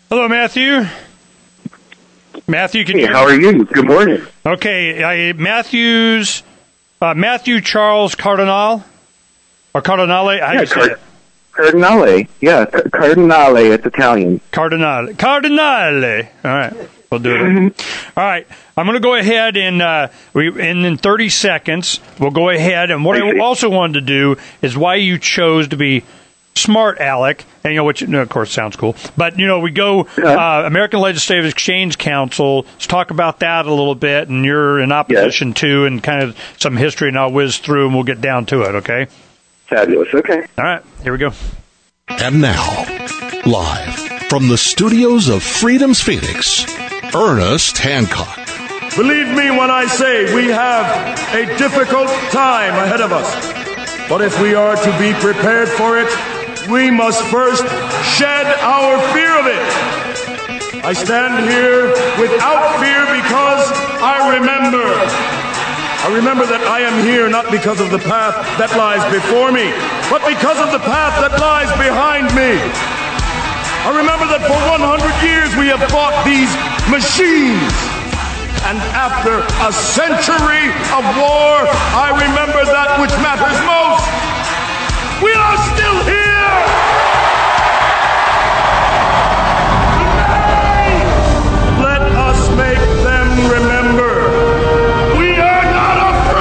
Hello, Matthew. Matthew, hey, how are you? Good morning. Okay, Matthew Charles Cardinale, or Cardinale? How do you say it? Cardinale. Yeah, Cardinale. It's Italian. Cardinale. All right, we'll do it. All right, I'm going to go ahead and in 30 seconds, we'll go ahead. And what I also wanted to do is why you chose to be smart, Alec, and which of course sounds cool. But we go American Legislative Exchange Council. Let's talk about that a little bit. And you're in opposition too, and kind of some history, and I'll whiz through, and we'll get down to it. Okay. Fabulous. Okay. All right. Here we go. And now, live from the studios of Freedom's Phoenix, Ernest Hancock. Believe me when I say we have a difficult time ahead of us. But if we are to be prepared for it, we must first shed our fear of it. I stand here without fear because I remember that I am here not because of the path that lies before me, but because of the path that lies behind me. I remember that for 100 years we have fought these machines. And after a century of war, I remember that which matters most. We are still here! Today, let us make them remember. We are not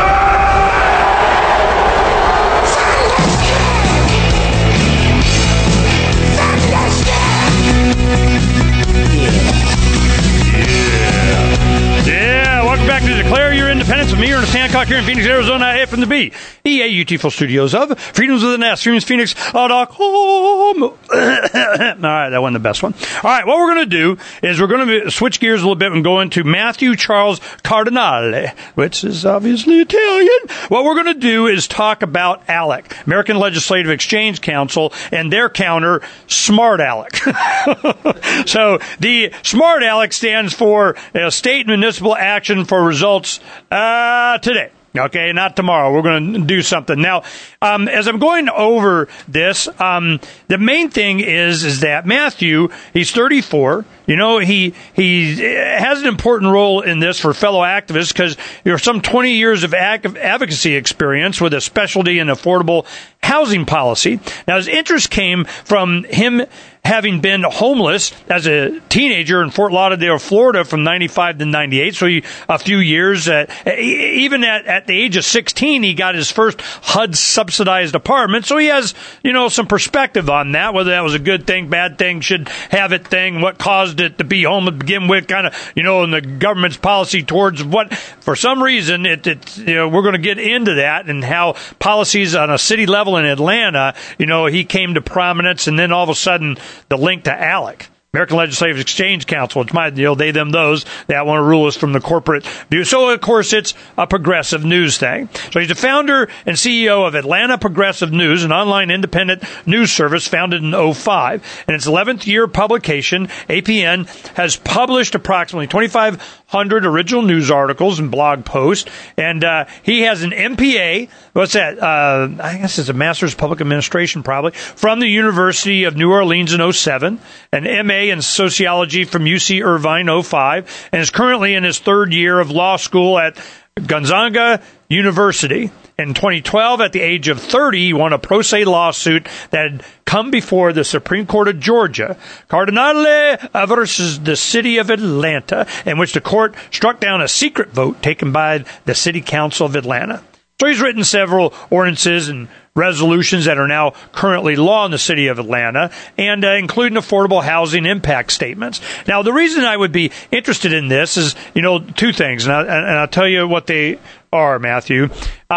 Welcome back to Declare Your Independence with me, Ernest Hancock, here in Phoenix, Arizona, from the EAUT studios of Freedoms with an S, FreedomsPhoenix.com. All right, that wasn't the best one. All right, what we're going to do is we're going to switch gears a little bit and go into Matthew Charles Cardinale, which is obviously Italian. What we're going to do is talk about ALEC, American Legislative Exchange Council, and their counter, Smart ALEC. So the Smart ALEC stands for State and Municipal Action for Results today. Okay, not tomorrow. We're going to do something. Now, as I'm going over this, the main thing is that Matthew, he's 34. He has an important role in this for fellow activists because there's some 20 years of advocacy experience with a specialty in affordable housing policy. Now, his interest came from him having been homeless as a teenager in Fort Lauderdale, Florida from 95 to 98. So a few years, even at the age of 16, he got his first HUD subsidized apartment. So he has, some perspective on that, whether that was a good thing, bad thing, should have it thing, what caused it to be homeless to begin with, kind of, and the government's policy towards what, for some reason, we're going to get into that and how policies on a city level in Atlanta, he came to prominence, and then all of a sudden, the link to ALEC, American Legislative Exchange Council. It's my deal. They, them, those that want to rule us from the corporate view. So, of course, it's a progressive news thing. So he's the founder and CEO of Atlanta Progressive News, an online independent news service founded in 2005. In its 11th year publication, APN has published approximately 2,500 original news articles and blog posts. And he has an MPA. What's that? I guess it's a Master's of Public Administration, probably, from the University of New Orleans in 2007, an MA in Sociology from UC Irvine, 2005, and is currently in his third year of law school at Gonzaga University. In 2012, at the age of 30, he won a pro se lawsuit that had come before the Supreme Court of Georgia, Cardinale versus the city of Atlanta, in which the court struck down a secret vote taken by the City Council of Atlanta. So he's written several ordinances and resolutions that are now currently law in the city of Atlanta, and including affordable housing impact statements. Now, the reason I would be interested in this is, two things, and I'll tell you what they are, Matthew.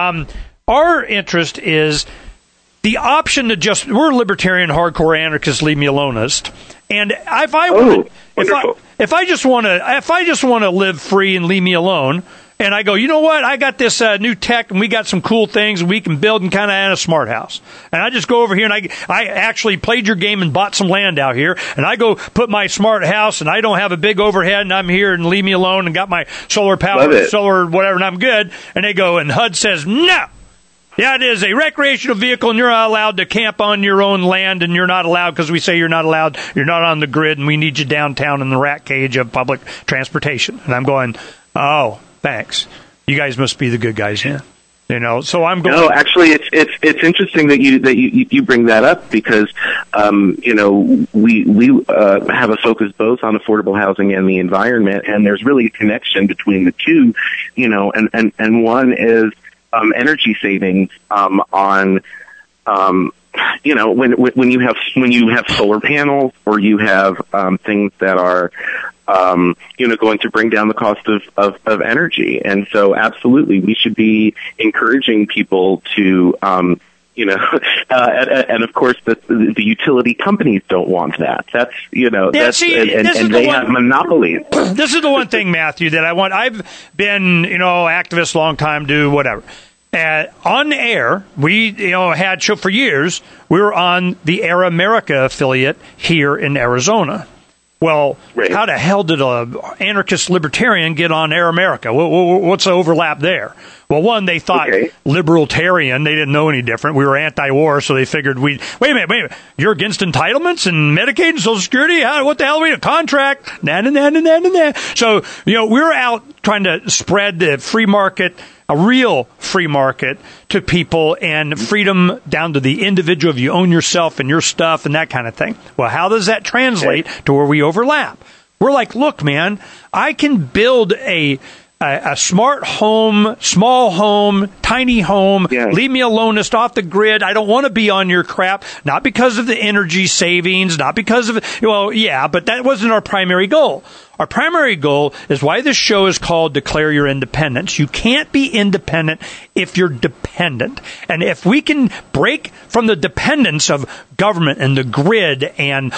Our interest is the option to we're libertarian, hardcore anarchists, leave me alone-ist, and if I just want to live free and leave me alone. And I go, you know what? I got this new tech, and we got some cool things, and we can build and kind of add a smart house. And I just go over here, and I actually played your game and bought some land out here, and I go put my smart house, and I don't have a big overhead, and I'm here, and leave me alone, and got my solar power, solar whatever, and I'm good. And they go, and HUD says, no, Yeah, it is a recreational vehicle, and you're not allowed to camp on your own land, and you're not allowed because we say you're not allowed. You're not on the grid, and we need you downtown in the rat cage of public transportation. And I'm going, oh, thanks. You guys must be the good guys, yeah. You know, so I'm going. No, actually, it's interesting that you bring that up because you know, we have a focus both on affordable housing and the environment, and there's really a connection between the two. You know, and one is energy savings on you know, when you have solar panels or you have things that are you know, going to bring down the cost of energy. And so absolutely, we should be encouraging people to, you know, and of course the utility companies don't want that. That's, you know, and they have monopolies. This is the one thing, Matthew, that I want. I've been, you know, activist long time, do whatever. On air, we, you know, had show for years. We were on the Air America affiliate here in Arizona. Well, right. How the hell did a anarchist libertarian get on Air America? What's the overlap there? Well, one, they thought libertarian. They didn't know any different. We were anti-war, so they figured wait a minute. You're against entitlements and Medicaid and Social Security? What the hell are we, a contract? Nah. So, you know, we were out trying to spread the free market, a real free market, to people, and freedom down to the individual. If you own yourself and your stuff and that kind of thing. Well, how does that translate to where we overlap? We're like, look, man, I can build a smart home, small home, tiny home. Yes. Leave me alone, just off the grid. I don't want to be on your crap. Not because of the energy savings, not because of, well, yeah, but that wasn't our primary goal. Our primary goal is why this show is called Declare Your Independence. You can't be independent if you're dependent. And if we can break from the dependence of government and the grid and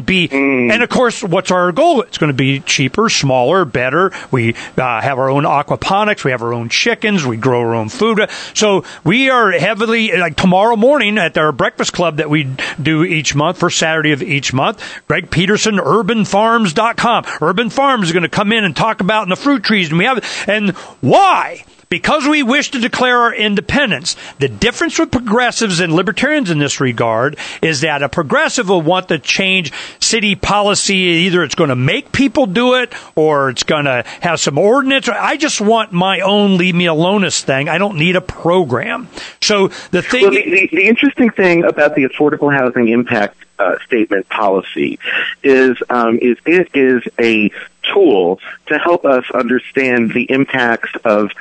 and of course, what's our goal? It's going to be cheaper, smaller, better. We have our own aquaponics. We have our own chickens. We grow our own food. So we are heavily, like tomorrow morning at our breakfast club that we do each month, first Saturday of each month, Greg Peterson, urbanfarms.com. Urban Farms is going to come in and talk about the fruit trees, and why? Because we wish to declare our independence. The difference with progressives and libertarians in this regard is that a progressive will want to change city policy. Either it's going to make people do it or it's going to have some ordinance. I just want my own leave me alone-ist thing. I don't need a program. So the thing... Well, the interesting thing about the affordable housing impact statement policy is it is a tool to help us understand the impacts of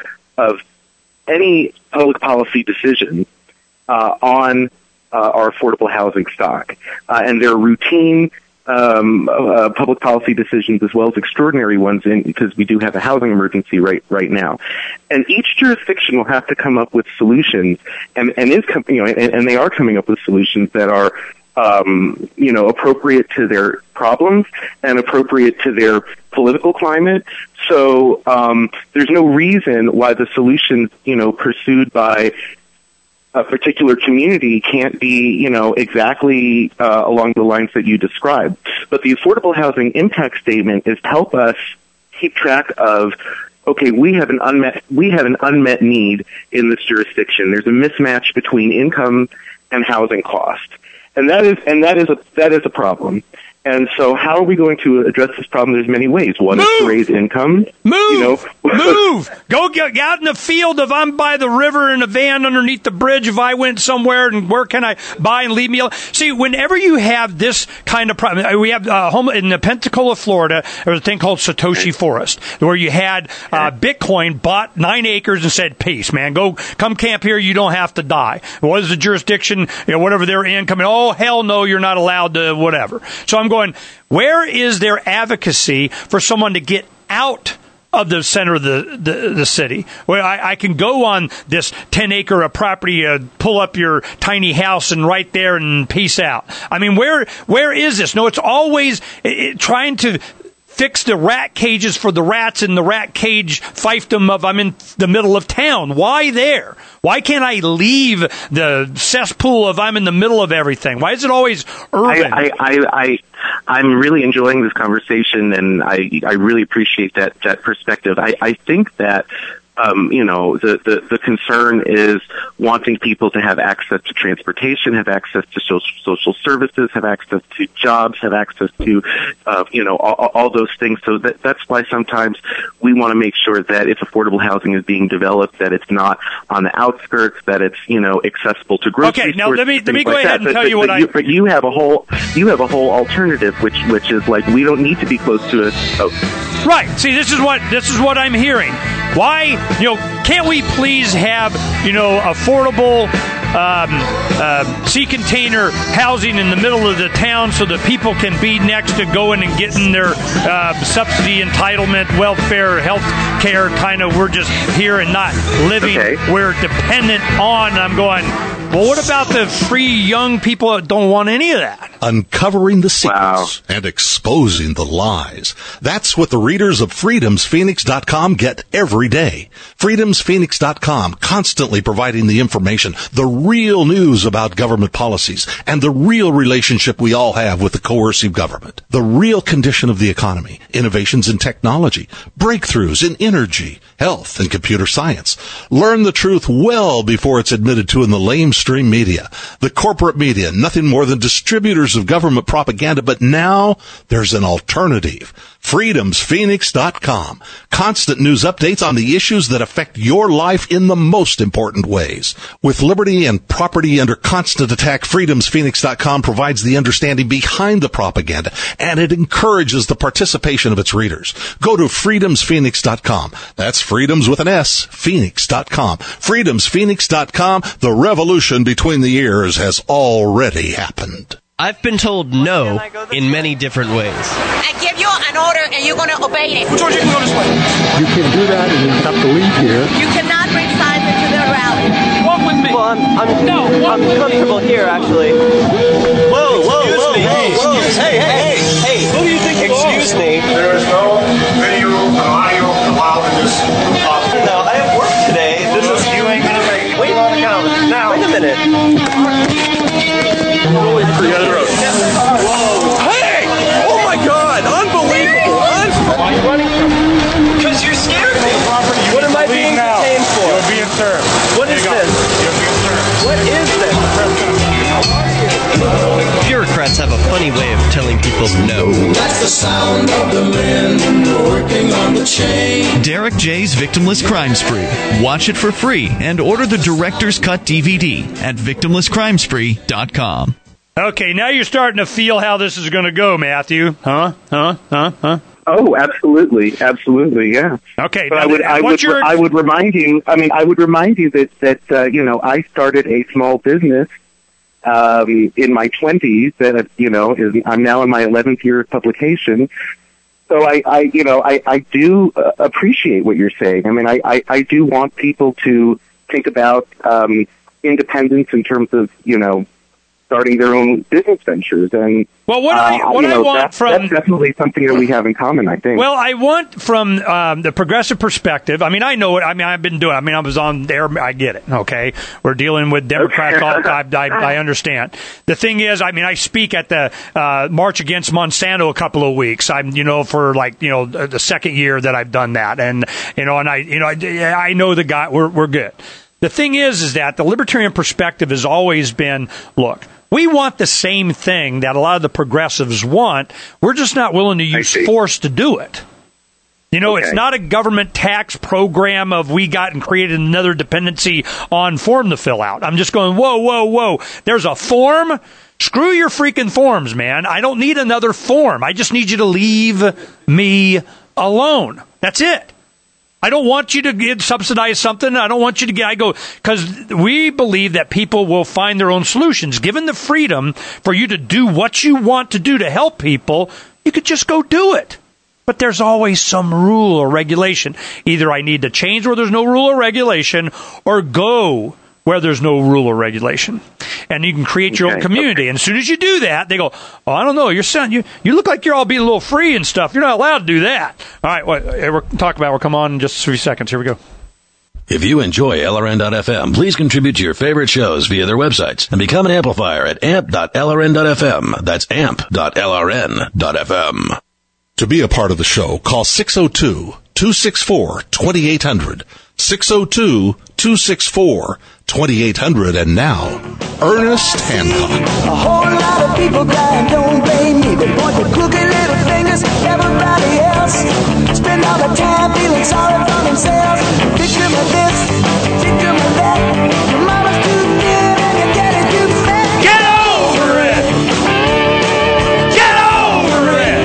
any public policy decision on our affordable housing stock. And there are routine public policy decisions as well as extraordinary ones because we do have a housing emergency right now. And each jurisdiction will have to come up with solutions and they are coming up with solutions that are appropriate to their problems and appropriate to their political climate. So there's no reason why the solutions, pursued by a particular community can't be, exactly along the lines that you described. But the affordable housing impact statement is to help us keep track of, okay, we have an unmet need in this jurisdiction. There's a mismatch between income and housing cost. And that is a problem. And so how are we going to address this problem? There's many ways. One is to raise income. Move! Go get out in the field if I'm by the river in a van underneath the bridge. If I went somewhere, and where can I buy and leave me alone? See, whenever you have this kind of problem, we have home in Pensacola, Florida, there was a thing called Satoshi Forest, where you had Bitcoin bought 9 acres and said, peace, man, come camp here. You don't have to die. What is the jurisdiction, whatever they're in, coming, oh, hell no, you're not allowed to, whatever. So I'm going, where is their advocacy for someone to get out of the center of the city? Where I can go on this 10-acre of property, pull up your tiny house and right there and peace out. I mean, where is this? No, it's always trying to fix the rat cages for the rats in the rat cage fiefdom of I'm in the middle of town. Why there? Why can't I leave the cesspool of I'm in the middle of everything? Why is it always urban? I'm really enjoying this conversation, and I really appreciate that perspective. I think that the concern is wanting people to have access to transportation, have access to social services, have access to jobs, have access to, all those things. So that's why sometimes we want to make sure that if affordable housing is being developed, that it's not on the outskirts, that it's, accessible to grocery stores. Okay, now let me go ahead and tell you what But you have a whole alternative, which is like, we don't need to be close to it. Right. See, this is what I'm hearing. Why, can't we please have, affordable sea container housing in the middle of the town so that people can be next to going and getting their subsidy, entitlement, welfare, health care, kind of, we're just here and not living. Okay. We're dependent on. I'm going, well, what about the free young people that don't want any of that? Uncovering the secrets and exposing the lies. That's what the readers of freedomsphoenix.com get every day. Freedomsphoenix.com, constantly providing the information, the real news about government policies, and the real relationship we all have with the coercive government. The real condition of the economy, innovations in technology, breakthroughs in energy, health, and computer science. Learn the truth well before it's admitted to in the lamestream media. The corporate media, nothing more than distributors of government propaganda, but now there's an alternative. Freedomsphoenix.com. Constant news updates on the issues that affect your life in the most important ways. With liberty and property under constant attack, Freedomsphoenix.com provides the understanding behind the propaganda, and it encourages the participation of its readers. Go to freedomsphoenix.com. That's freedoms with an S, phoenix.com. Freedomsphoenix.com. The revolution between the ears has already happened. I've been told no in many different ways. I give you an order and you're going to obey it. George, you can go this way. You can do that and you have to leave here. You cannot bring signs into the rally. Walk with me. Well, I'm comfortable here, actually. Whoa. Hey. Who do you think you are? Excuse me. There is no video or audio allowed in this office. No, I have work today. You ain't going to make it. Wait on the counter. Now. Wait a minute. Hey! Oh my God! Unbelievable! Why are you running from me? Because you're scared me. What am I being detained for? You're being served. What is this? You're being served. What is this? Bureaucrats have a funny way of telling people no. That's the sound of the men working on the chain. Derek J's Victimless Crime Spree. Watch it for free and order the Director's Cut DVD at victimlesscrimespree.com. Okay, now you're starting to feel how this is going to go, Matthew. Huh? Oh, absolutely, yeah. Okay, but I would remind you that I started a small business in my 20s that I'm now in my 11th year of publication. So I do appreciate what you're saying. I mean, I do want people to think about independence in terms of starting their own business ventures. And that's definitely something that we have in common, I think. Well, I want from the progressive perspective, I mean, I know it. I mean, I've been doing it. I mean, I was on there. I get it. Okay. We're dealing with Democrats all the time. I understand. The thing is, I mean, I speak at the March Against Monsanto a couple of weeks. I'm, for the second year that I've done that. And, I know the guy, we're good. The thing is that the libertarian perspective has always been, look, we want the same thing that a lot of the progressives want. We're just not willing to use force to do it. It's not a government tax program of we got and created another dependency on form to fill out. I'm just going, whoa. There's a form? Screw your freaking forms, man. I don't need another form. I just need you to leave me alone. That's it. I don't want you to subsidize something. I don't want you to because we believe that people will find their own solutions. Given the freedom for you to do what you want to do to help people, you could just go do it. But there's always some rule or regulation. Either I need to change where there's no rule or regulation, or go where there's no rule or regulation. And you can create your own community. And as soon as you do that, they go, oh, I don't know, you look like you're all being a little free and stuff. You're not allowed to do that. All right, we'll come on in just a few seconds. Here we go. If you enjoy LRN.FM, please contribute to your favorite shows via their websites and become an amplifier at amp.lrn.fm. That's amp.lrn.fm. To be a part of the show, call 602 602-264-2800. 602-264-2800. And now, Ernest Hancock. A whole lot of people crying, don't blame me. They point their crooked little fingers at everybody else. Spend all the time feeling sorry for themselves. Victim of this, victim of that. Your mama's too good and your daddy's too fat. Get over it! Get over it!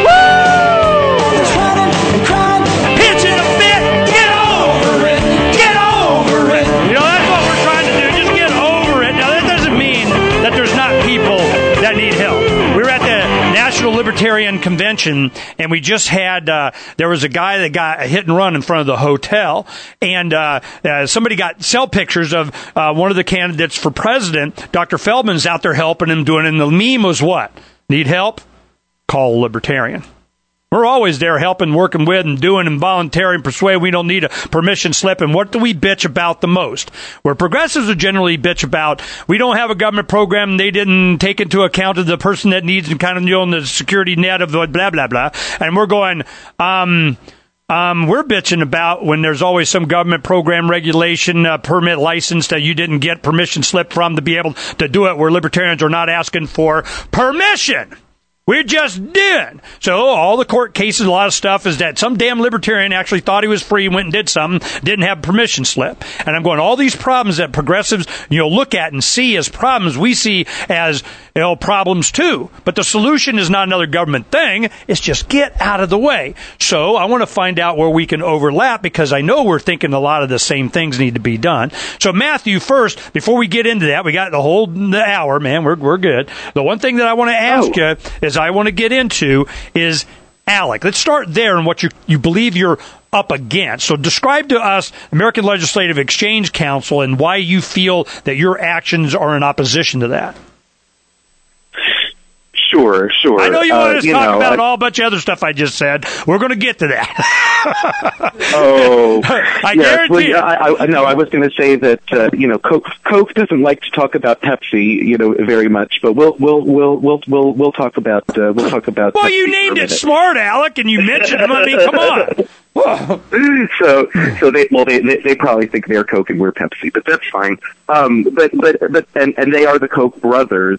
Woo! Just running and crying. Pitching a fit! Get over it! Get over it! You know, that's what we're trying to do. Just get over it. Now, that doesn't mean that there's not people that need help. We were at the National Libertarian Convention, and we just had, there was a guy that got a hit and run in front of the hotel, and somebody got cell pictures of one of the candidates for president. Dr. Feldman's out there helping him doing it, and the meme was what? Need help? Call a libertarian. We're always there helping, working with, and doing and volunteering, persuade. We don't need a permission slip. And what do we bitch about the most? Where progressives would generally bitch about, we don't have a government program, they didn't take into account of the person that needs and kind of, you know, the security net of the blah, blah, blah. And we're going, we're bitching about when there's always some government program, regulation, permit, license that you didn't get permission slip from to be able to do it, where libertarians are not asking for permission. We just did. So all the court cases, a lot of stuff is that some damn libertarian actually thought he was free, went and did something, didn't have a permission slip. And I'm going, all these problems that progressives, you know, look at and see as problems, we see as, you know, problems too. But the solution is not another government thing. It's just get out of the way. So I want to find out where we can overlap, because I know we're thinking a lot of the same things need to be done. So Matthew, first, before we get into that, we got the whole hour, man. We're good. The one thing that I want to ask you is I want to get into is ALEC. Let's start there and what you believe you're up against. So describe to us American Legislative Exchange Council and why you feel that your actions are in opposition to that. Sure. I know you want to talk about a whole bunch of other stuff I just said. We're going to get to that. I guarantee it. I was going to say that Coke doesn't like to talk about Pepsi, very much, but we'll talk about Well, Pepsi, you named it Smart Alec, and you mentioned them. I mean, come on. So they probably think they're Coke and we're Pepsi, but that's fine. But they are the Koch brothers,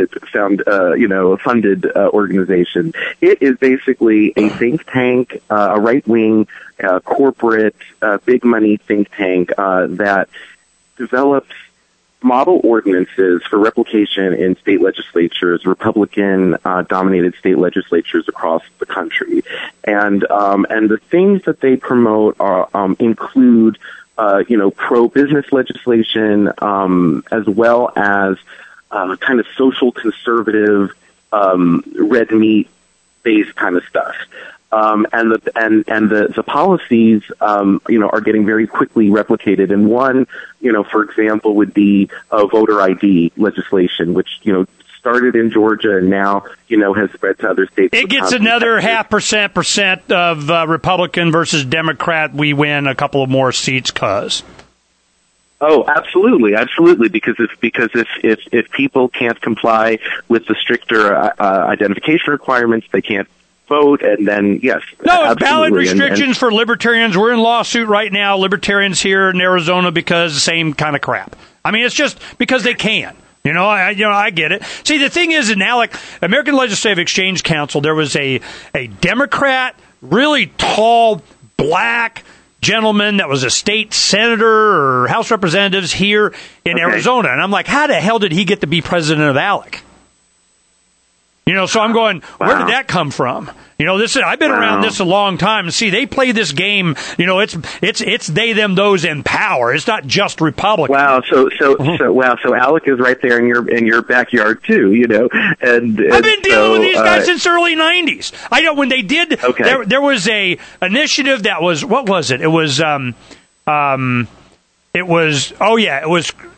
funded organization. It is basically a think tank, a right-wing, corporate, big money think tank that develops model ordinances for replication in state legislatures, Republican-dominated state legislatures across the country, and the things that they promote are include pro-business legislation, as well as kind of social conservative, red meat based kind of stuff. And the policies, are getting very quickly replicated. And one, for example, would be voter ID legislation, which, started in Georgia and now, has spread to other states. It gets another 0.5% of Republican versus Democrat. We win a couple of more seats, cause. Oh, absolutely. Because if people can't comply with the stricter identification requirements, they can't vote, and then yes. No, ballot restrictions for libertarians. We're in lawsuit right now. Libertarians here in Arizona because the same kind of crap. I mean, it's just because they can. I get it. See, the thing is, in ALEC, American Legislative Exchange Council, there was a Democrat, really tall, black gentleman that was a state senator or House Representatives here in Arizona. And I'm like, how the hell did he get to be president of ALEC? So I'm going, where did that come from? I've been around this a long time. See, they play this game. It's they, them, those in power. It's not just Republicans. Wow. So ALEC is right there in your backyard too. And I've been dealing with these guys since early '90s. I know when they did. Okay. There was a initiative that was, what was it? It was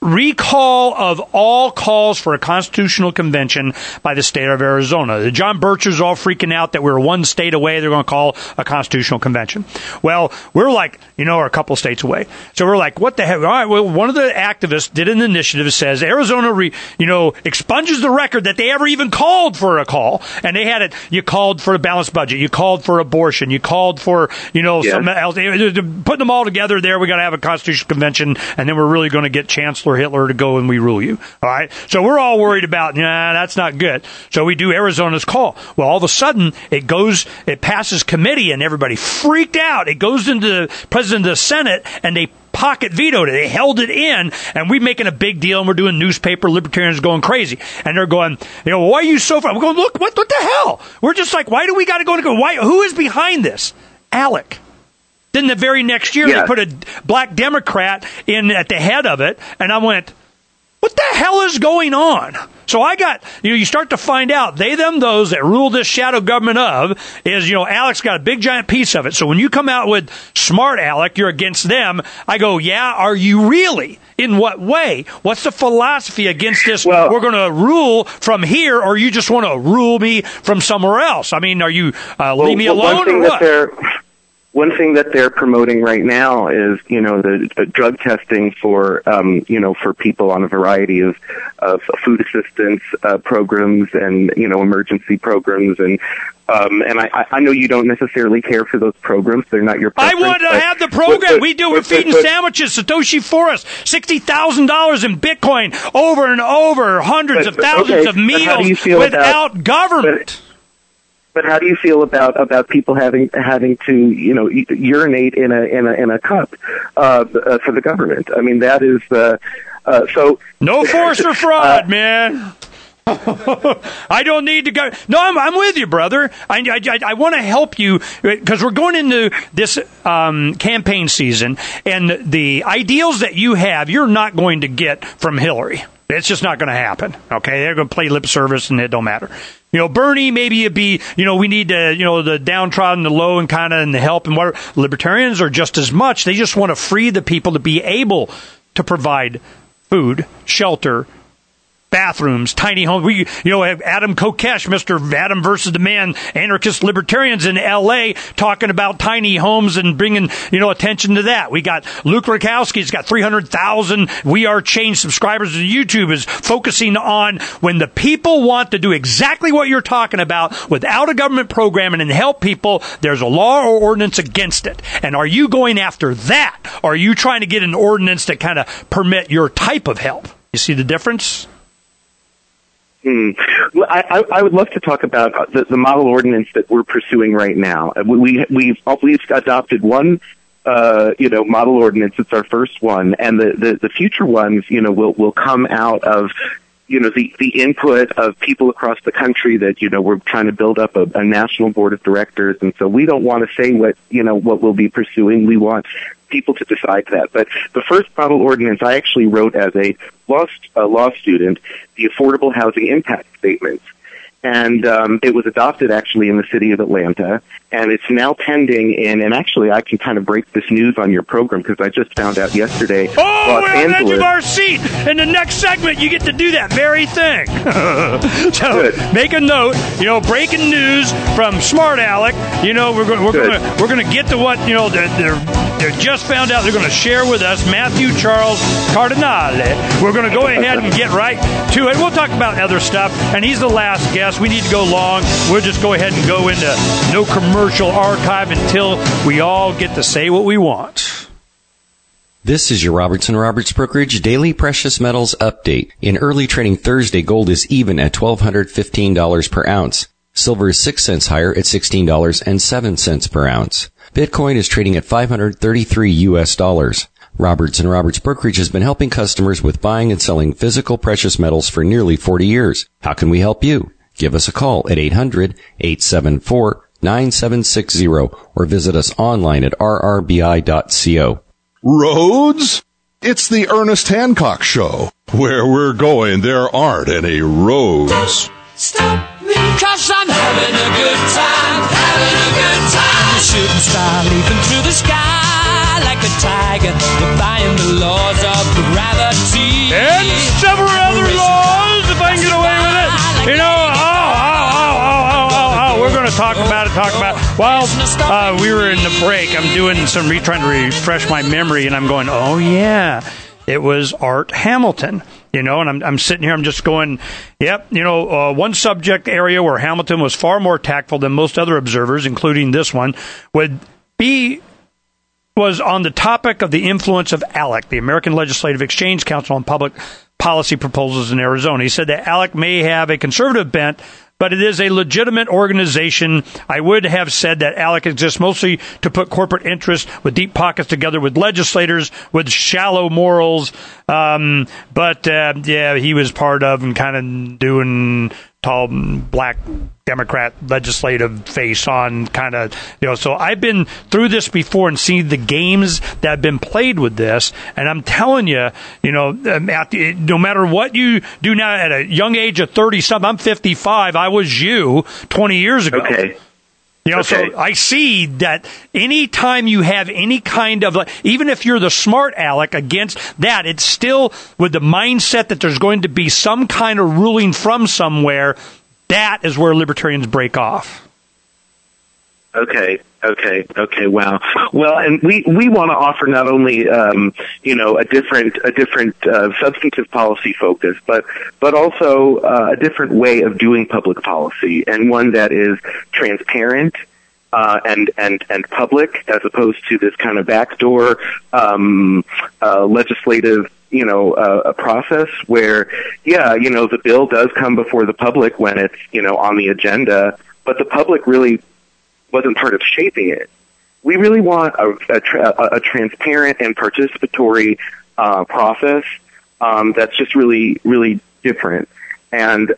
recall of all calls for a constitutional convention by the state of Arizona. The John Birchers are all freaking out that we're one state away. They're going to call a constitutional convention. Well, we're like, we're a couple states away. So we're like, what the heck? All right, well, one of the activists did an initiative that says Arizona, expunges the record that they ever even called for a call. And they had it, you called for a balanced budget. You called for abortion. You called for, something else. Putting them all together there, we got to have a constitutional convention, and then we're really going to get Chancellor Hitler to go and we rule you. All right? So we're all worried about, that's not good. So we do Arizona's call. Well, all of a sudden, it passes committee, and everybody freaked out. It goes into the president of the Senate, and they pocket vetoed it. They held it in, and we're making a big deal, and we're doing newspaper, libertarians going crazy. And they're going, why are you so far? We're going, look, what the hell? We're just like, why do we got to go? Why? Who is behind this? ALEC. Then the very next year, they put a black Democrat in at the head of it, and I went, what the hell is going on? So I got, you start to find out, they, them, those that rule this shadow government of is, ALEC's got a big giant piece of it. So when you come out with smart ALEC, you're against them. I go, yeah, are you really? In what way? What's the philosophy against this? Well, we're going to rule from here, or you just want to rule me from somewhere else? I mean, are you leave me alone or what? One thing that they're promoting right now is, the drug testing for, for people on a variety of food assistance programs and, emergency programs. And I know you don't necessarily care for those programs. They're not your preference. I want to have the program. We're feeding sandwiches. Satoshi Forrest, $60,000 in Bitcoin over and over, hundreds of thousands of meals without government. But how do you feel about people having to urinate in a cup for the government? I mean, that is so. No force or fraud, man. I don't need to go. No, I'm with you, brother. I want to help you because we're going into this campaign season, and the ideals that you have, you're not going to get from Hillary. It's just not going to happen. Okay, they're going to play lip service, and it don't matter. Bernie, maybe it'd be, we need to, the downtrodden, the low, and kind of, and the help and whatever. Libertarians are just as much. They just want to free the people to be able to provide food, shelter, bathrooms, tiny homes. We, have Adam Kokesh, Mr. Adam versus the Man, anarchist libertarians in L.A. talking about tiny homes and bringing, attention to that. We got Luke Rakowski. He's got 300,000 We Are Change subscribers to YouTube, is focusing on when the people want to do exactly what you're talking about without a government program and help people, there's a law or ordinance against it. And are you going after that? Or are you trying to get an ordinance to kind of permit your type of help? You see the difference? Well, I would love to talk about the model ordinance that we're pursuing right now. We've adopted one, model ordinance. It's our first one, and the future ones, will come out of, the input of people across the country that, we're trying to build up a national board of directors, and so we don't want to say what we'll be pursuing. We want people to decide that. But the first model ordinance I actually wrote as a law student, the Affordable Housing Impact Statements. And it was adopted actually in the city of Atlanta, and it's now pending and actually I can kind of break this news on your program because I just found out yesterday. Oh, we're on the edge of our seat. In the next segment, you get to do that very thing. So make a note, breaking news from Smart ALEC. We're going to get to what, they just found out they're going to share with us, Matthew Charles Cardinale. We're going to go ahead and get right to it. We'll talk about other stuff, and he's the last guest. We need to go long. We'll just go ahead and go into no commercial archive until we all get to say what we want. This is your Robertson Roberts Brokerage Daily Precious Metals Update. In early trading Thursday, gold is even at $1,215 per ounce. Silver is 6 cents higher at $16.07 per ounce. Bitcoin is trading at $533. Robertson Roberts Brokerage has been helping customers with buying and selling physical precious metals for nearly 40 years. How can we help you? Give us a call at 800-874-9760 or visit us online at rrbi.co. Roads? It's the Ernest Hancock Show. Where we're going, there aren't any roads. Stop me, 'cause I'm having a good time, A shooting star leaping through the sky like a tiger, defying the laws of gravity. got to talk about. Well, we were in the break. I'm doing trying to refresh my memory, and I'm going, oh yeah, it was Art Hamilton. And I'm sitting here, I'm just going, yep, one subject area where Hamilton was far more tactful than most other observers, including this one, was on the topic of the influence of ALEC, the American Legislative Exchange Council on Public Policy Proposals in Arizona. He said that ALEC may have a conservative bent, but it is a legitimate organization. I would have said that ALEC exists mostly to put corporate interests with deep pockets together with legislators with shallow morals. But he was part of and kind of doing tall black Democrat legislative face on kind of, so I've been through this before and seen the games that have been played with this. And I'm telling you, no matter what you do now at a young age of 30-something, I'm 55. I was you 20 years ago. Okay. So I see that anytime you have any kind of, even if you're the smart ALEC against that, it's still with the mindset that there's going to be some kind of ruling from somewhere. That is where libertarians break off. Okay. Wow. Well, and we want to offer not only a different substantive policy focus, but also a different way of doing public policy, and one that is transparent and public, as opposed to this kind of backdoor legislative a process where, the bill does come before the public when it's, on the agenda, but the public really wasn't part of shaping it. We really want a transparent and participatory process that's just really, really different. And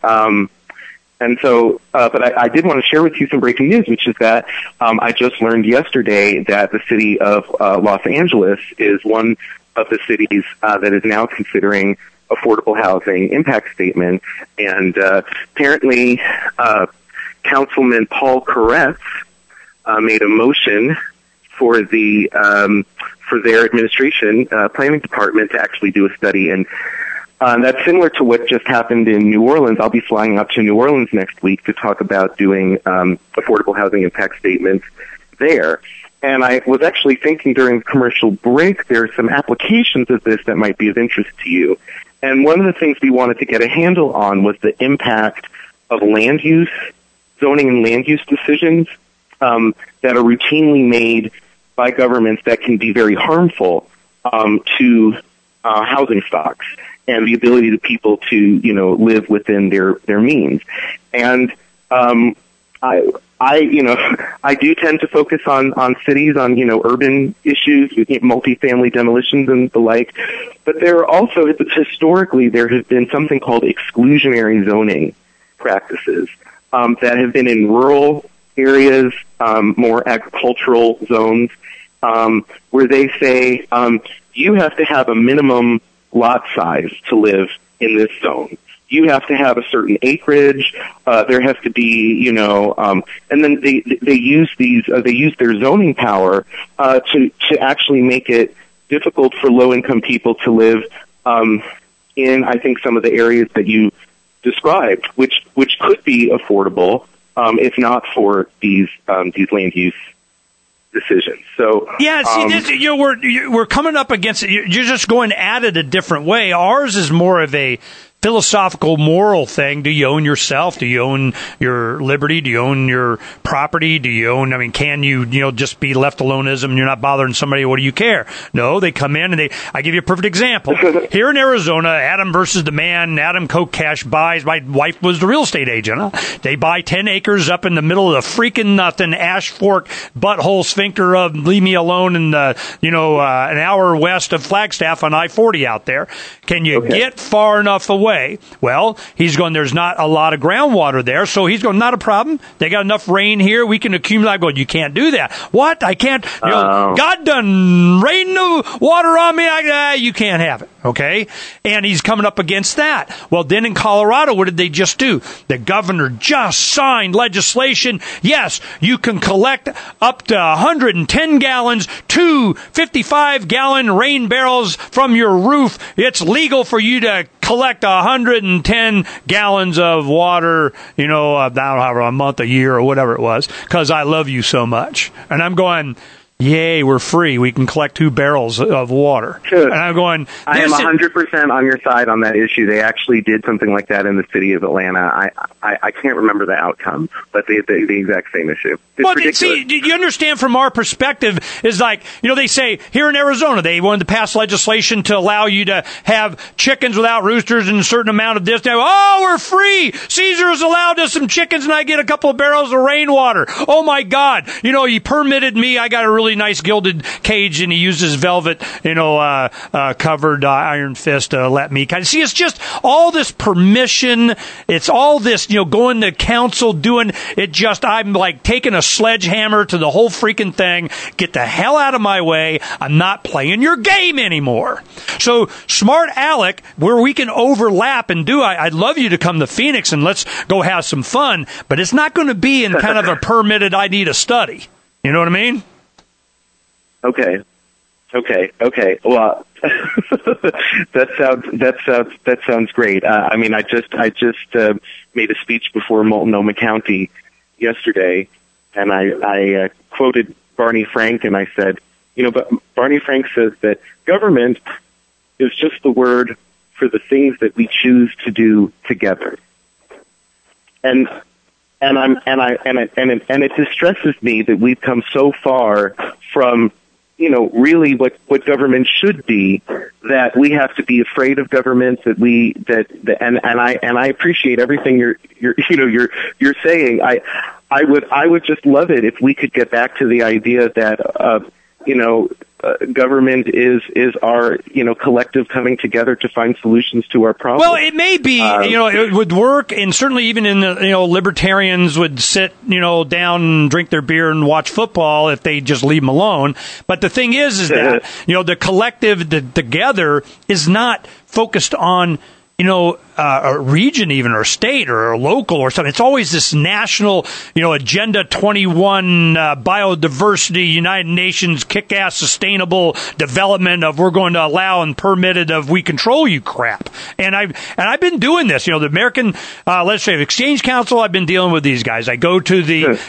so, but I did want to share with you some breaking news, which is that I just learned yesterday that the city of Los Angeles is one of the cities that is now considering affordable housing impact statement. And apparently, Councilman Paul Koretz made a motion for their administration planning department to actually do a study, and that's similar to what just happened in New Orleans. I'll be flying out to New Orleans next week to talk about doing affordable housing impact statements there. And I was actually thinking during the commercial break, there are some applications of this that might be of interest to you. And one of the things we wanted to get a handle on was the impact of land use, zoning and land use decisions that are routinely made by governments that can be very harmful to housing stocks and the ability of people to, live within their means. And I do tend to focus on cities, on, urban issues with multifamily demolitions and the like. But there are also, historically, there has been something called exclusionary zoning practices that have been in rural areas, more agricultural zones, where they say you have to have a minimum lot size to live in this zone. You have to have a certain acreage. There has to be, and then they use their zoning power to actually make it difficult for low income people to live in, I think, some of the areas that you described, which could be affordable if not for these land use decisions. So we're coming up against it. You're just going at it a different way. Ours is more of a philosophical, moral thing. Do you own yourself? Do you own your liberty? Do you own your property? Do you own, can you, just be left aloneism and you're not bothering somebody? What do you care? No, they come in and I give you a perfect example. Here in Arizona, Adam versus the man, Adam Coke Cash buys, my wife was the real estate agent. They buy 10 acres up in the middle of the freaking nothing, Ash Fork, butthole sphincter of leave me alone in the, an hour west of Flagstaff on I-40 out there. Can you get far enough away? Well, he's going, there's not a lot of groundwater there, so he's going, not a problem. They got enough rain here, we can accumulate. I'm going, you can't do that. What? I can't, God done rain the water on me, you can't have it, okay? And he's coming up against that. Well, then in Colorado, what did they just do? The governor just signed legislation. Yes, you can collect up to 110 gallons, 2 55-gallon rain barrels from your roof. It's legal for you to collect 110 gallons of water, I don't know, a month, a year, or whatever it was, because I love you so much. And I'm going, yay, we're free. We can collect 2 barrels of water. Good. And I'm going, I am 100% on your side on that issue. They actually did something like that in the city of Atlanta. I can't remember the outcome, but the exact same issue. It's ridiculous. See, you understand from our perspective is like, they say here in Arizona, they wanted to pass legislation to allow you to have chickens without roosters in a certain amount of distance. Oh, we're free. Caesar's allowed us some chickens and I get a couple of barrels of rainwater. Oh my God. He permitted me. I got a really nice gilded cage and he uses velvet, covered iron fist to let me kind of see. It's just all this permission. It's all this, going to council doing it. Just, I'm like taking a sledgehammer to the whole freaking thing. Get the hell out of my way. I'm not playing your game anymore. So Smart Alec, where we can overlap and I'd love you to come to Phoenix and let's go have some fun, but it's not going to be in kind of a permitted, I need a study. You know what I mean? Okay. Well, that sounds great. I just made a speech before Multnomah County yesterday, and I quoted Barney Frank, and I said, but Barney Frank says that government is just the word for the things that we choose to do together, and it distresses me that we've come so far from really what government should be, that we have to be afraid of government, and I appreciate everything you're saying. I would just love it if we could get back to the idea that government is our collective coming together to find solutions to our problems. Well, it may be it would work, and certainly even in the libertarians would sit down and drink their beer and watch football if they just leave them alone. But the thing is that the collective, the together, is not focused on a region even, or state, or a local, or something. It's always this national, Agenda 21, biodiversity, United Nations, kick-ass sustainable development of we're going to allow and permitted of we control you crap. And I've been doing this. The American Legislative Exchange Council, I've been dealing with these guys. I go to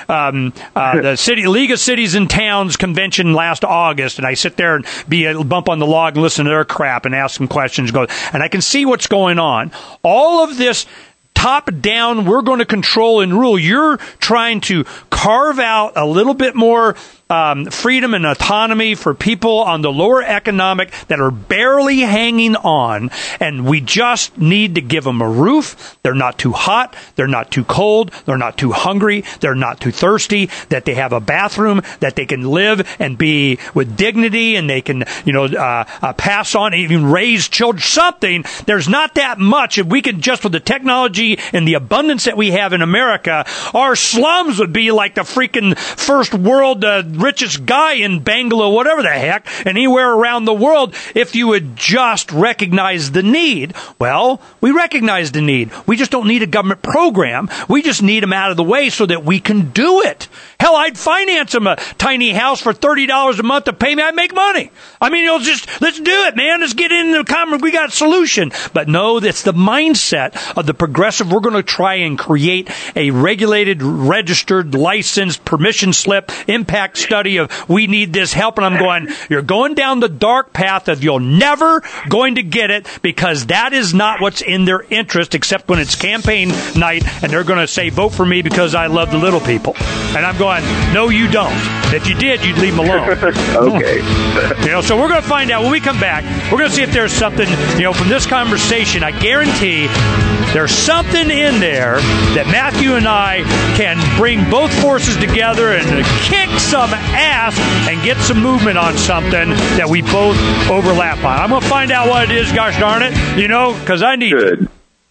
the City League of Cities and Towns convention last August, and I sit there and bump on the log and listen to their crap and ask them questions. And I can see what's going on. All of this top down, we're going to control and rule. You're trying to carve out a little bit more freedom and autonomy for people on the lower economic that are barely hanging on, and we just need to give them a roof. They're not too hot, they're not too cold, they're not too hungry, they're not too thirsty, that they have a bathroom, that they can live and be with dignity, and they can pass on, even raise children, something. There's not that much. If we could just, with the technology and the abundance that we have in America, our slums would be like the freaking first world richest guy in Bangalore, whatever the heck, and anywhere around the world, if you would just recognize the need. Well, we recognize the need. We just don't need a government program. We just need them out of the way so that we can do it. Hell, I'd finance them a tiny house for $30 a month to pay me. I'd make money. Let's do it, man. Let's get in the common. We got a solution. But no, that's the mindset of the progressive. We're going to try and create a regulated, registered, licensed, permission slip, impact study of we need this help. And I'm going, you're going down the dark path of you're never going to get it, because that is not what's in their interest, except when it's campaign night and they're going to say, vote for me because I love the little people. And I'm going, no, you don't. If you did, you'd leave them alone. Okay. So we're going to find out when we come back. We're going to see if there's something, from this conversation. I guarantee there's something in there that Matthew and I can bring both forces together and kick some ass and get some movement on something that we both overlap on. I'm going to find out what it is, gosh darn it, because I need Good.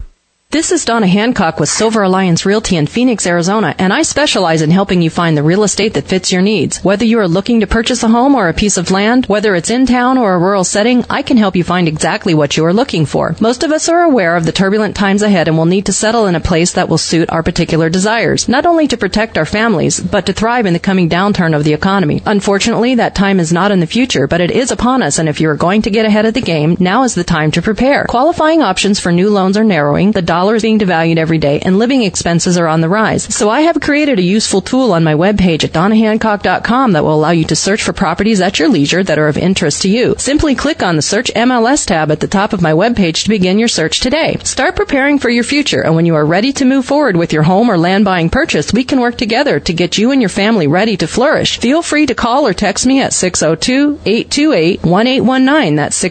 This is Donna Hancock with Silver Alliance Realty in Phoenix, Arizona, and I specialize in helping you find the real estate that fits your needs. Whether you are looking to purchase a home or a piece of land, whether it's in town or a rural setting, I can help you find exactly what you are looking for. Most of us are aware of the turbulent times ahead and will need to settle in a place that will suit our particular desires, not only to protect our families, but to thrive in the coming downturn of the economy. Unfortunately, that time is not in the future, but it is upon us, and if you are going to get ahead of the game, now is the time to prepare. Qualifying options for new loans are narrowing, the dollar is being devalued every day, and living expenses are on the rise. So I have created a useful tool on my webpage at donnahancock.com that will allow you to search for properties at your leisure that are of interest to you. Simply click on the Search MLS tab at the top of my webpage to begin your search today. Start preparing for your future, and when you are ready to move forward with your home or land buying purchase, we can work together to get you and your family ready to flourish. Feel free to call or text me at 602-828-1819. That's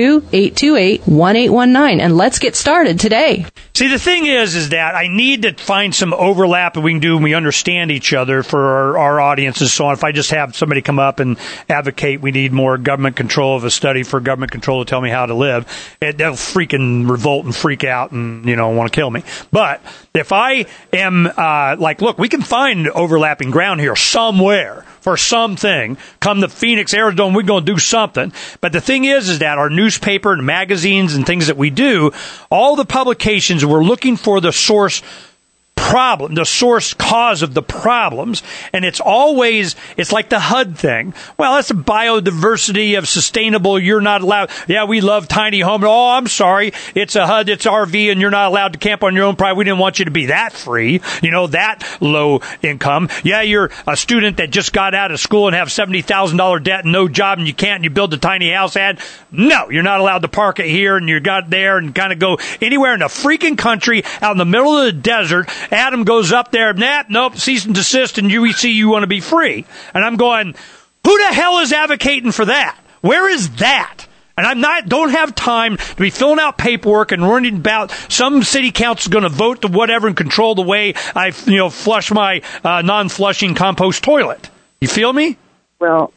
602-828-1819, and let's get started today. See, the thing is that I need to find some overlap that we can do when we understand each other for our audiences. So if I just have somebody come up and advocate we need more government control of a study for government control to tell me how to live, they'll freaking revolt and freak out and, want to kill me. But if I am look, we can find overlapping ground here somewhere for something. Come to Phoenix, Arizona, we're going to do something. But the thing is that our newspaper and magazines and things that we do, all the publications, we're looking for the source problem, the source cause of the problems, and it's like the HUD thing. Well, that's the biodiversity of sustainable, you're not allowed, we love tiny homes. Oh, I'm sorry, it's a HUD, it's RV, and you're not allowed to camp on your own property. We didn't want you to be that free, that low income. Yeah, you're a student that just got out of school and have $70,000 debt and no job, and you build a tiny house. And no, you're not allowed to park it here, and you got there and kind of go anywhere in the freaking country out in the middle of the desert. Adam goes up there, nope, cease and desist, and you want to be free. And I'm going, who the hell is advocating for that? Where is that? And don't have time to be filling out paperwork and worrying about some city council is going to vote to whatever and control the way I, flush my non-flushing compost toilet. You feel me? Well,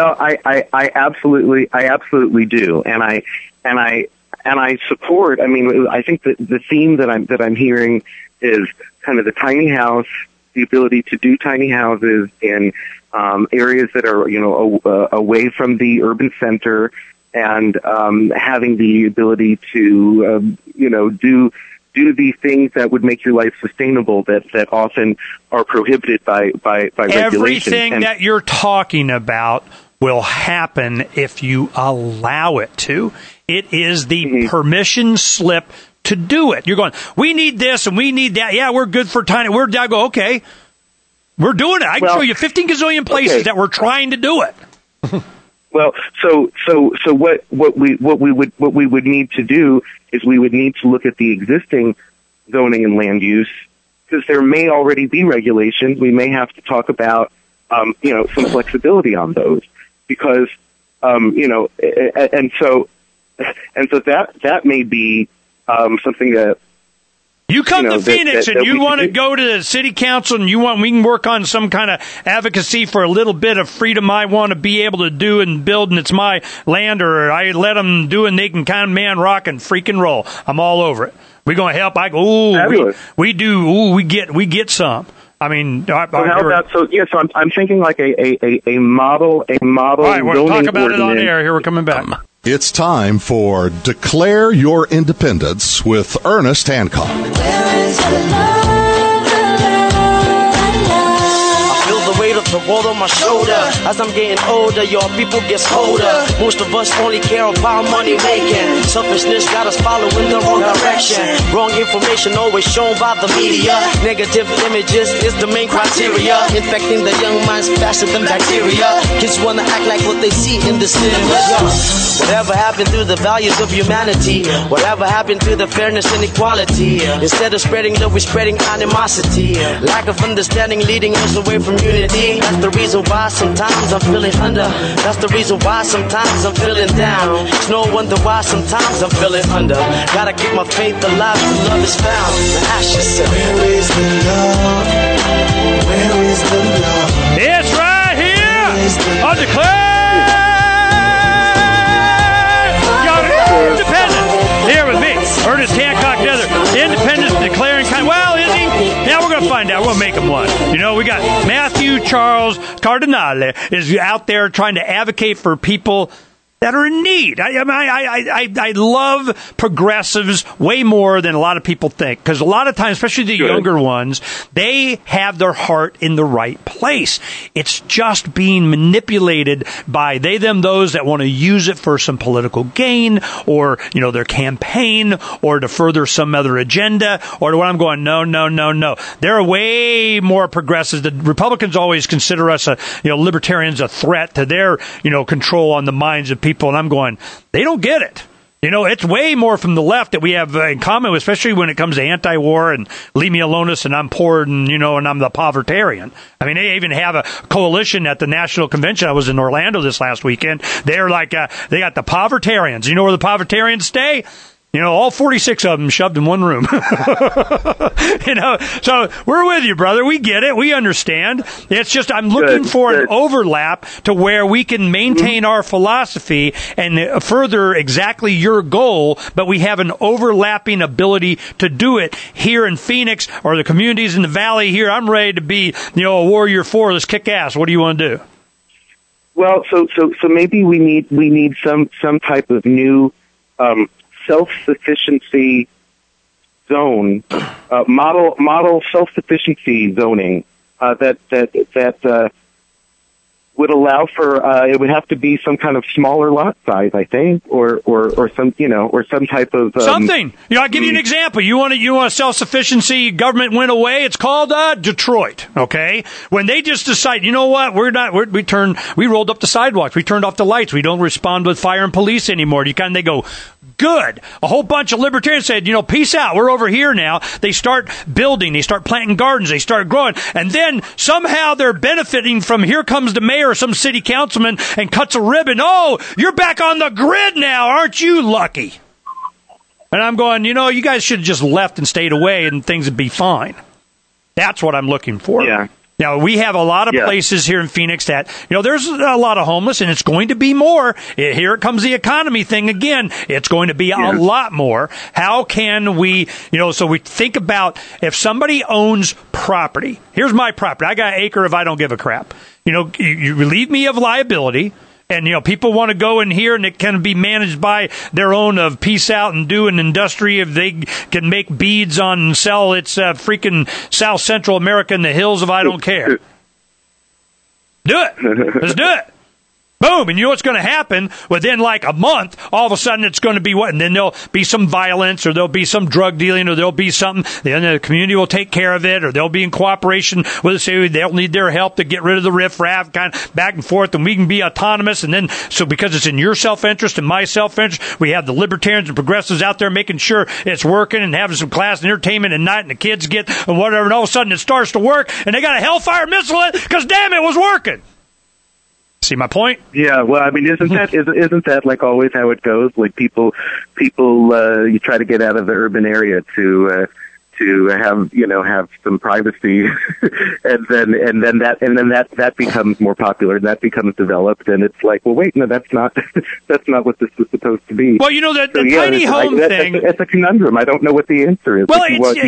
I absolutely do, and I support. I mean, I think that the theme that I'm hearing is kind of the tiny house, the ability to do tiny houses in areas that are, away from the urban center, and having the ability to, do the things that would make your life sustainable that often are prohibited by regulation. Everything that you're talking about will happen if you allow it to. It is the permission slip to do it. You're going, we need this and we need that. Yeah, we're good for tiny. I go, okay, we're doing it. I can show you 15 gazillion places that we're trying to do it. Well, so what we would need to do is we would need to look at the existing zoning and land use, because there may already be regulations. We may have to talk about some flexibility on those, because and so that may be something that you come to Phoenix and you want to go to the city council and we can work on some kind of advocacy for a little bit of freedom I want to be able to do and build, and it's my land, or I let them do and they can kind of man, rock, and freaking roll. I'm all over it. We're going to help. I go, we get some. I mean, how about so I'm thinking like a model. All right, we'll talk about it on air. Here we're coming back. It's time for Declare Your Independence with Ernest Hancock. The world on my shoulder. As I'm getting older, your people get colder. Most of us only care about money making. Selfishness got us following the wrong direction. Wrong information always shown by the media. Negative images is the main criteria. Infecting the young minds faster than bacteria. Kids wanna act like what they see in the cinema. Whatever happened to the values of humanity? Whatever happened to the fairness and equality? Instead of spreading love, we're spreading animosity. Lack of understanding leading us away from unity. That's the reason why sometimes I'm feeling under. That's the reason why sometimes I'm feeling down. It's no wonder why sometimes I'm feeling under. Gotta keep my faith alive till love is found. Now ask yourself, where is the love? Where is the love? It's right here on Declare Your Independence. Here with me, Ernest Hancock Desert. Independence find out. We'll make them one. We got Matthew Charles Cardinale is out there trying to advocate for people that are in need. I love progressives way more than a lot of people think, because a lot of times, especially the younger ones, they have their heart in the right place. It's just being manipulated by they, them, those that want to use it for some political gain, or their campaign, or to further some other agenda, or to what I'm going, no. They're way more progressive. The Republicans always consider us libertarians a threat to their control on the minds of people, and I'm going, they don't get it. It's way more from the left that we have in common, especially when it comes to anti-war and leave me alone, and I'm poor, and and I'm the povertarian. I mean, they even have a coalition at the National Convention. I was in Orlando this last weekend. They're like, they got the povertarians. You know where the povertarians stay? All 46 of them shoved in one room. So we're with you, brother. We get it. We understand. It's just I'm looking for an overlap to where we can maintain our philosophy and further exactly your goal, but we have an overlapping ability to do it here in Phoenix or the communities in the valley here. I'm ready to be, a warrior for. Let's kick ass. What do you want to do? Well, so maybe we need some type of new self-sufficiency zone, model self-sufficiency zoning that would allow for it would have to be some kind of smaller lot size, I think, or some or some type of something. I'll give you an example. You want a self-sufficiency government went away. It's called Detroit. Okay, when they just decide, we rolled up the sidewalks, we turned off the lights, we don't respond with fire and police anymore. They go, good. A whole bunch of libertarians said, peace out. We're over here now. They start building. They start planting gardens. They start growing. And then somehow they're benefiting from here comes the mayor or some city councilman and cuts a ribbon. Oh, you're back on the grid now. Aren't you lucky? And I'm going, you guys should have just left and stayed away and things would be fine. That's what I'm looking for. Yeah. Now, we have a lot of places here in Phoenix that, there's a lot of homeless, and it's going to be more. Here comes the economy thing again. It's going to be a lot more. How can we, so we think about if somebody owns property. Here's my property. I got an acre if I don't give a crap. You relieve me of liability. And, people want to go in here and it can be managed by their own of peace out and do an industry if they can make beads on and sell its freaking South Central America in the hills if I don't care. Do it. Let's do it. Boom. And you know what's going to happen? Within like a month, all of a sudden it's going to be what? And then there'll be some violence, or there'll be some drug dealing, or there'll be something. Then the community will take care of it, or they'll be in cooperation with us. They'll need their help to get rid of the riffraff, kind of back and forth, and we can be autonomous. And then, so because it's in your self-interest and my self-interest, we have the libertarians and progressives out there making sure it's working and having some class and entertainment at night, and the kids get and whatever. And all of a sudden it starts to work, and they got a Hellfire missile in because damn, it was working. See my point? Yeah, well, I mean, isn't that like always how it goes? Like people, you try to get out of the urban area to have some privacy, and then that becomes more popular, and that becomes developed, and it's like, well, wait, no, that's not what this was supposed to be. Well, the tiny home thing. It's a conundrum. I don't know what the answer is. Well,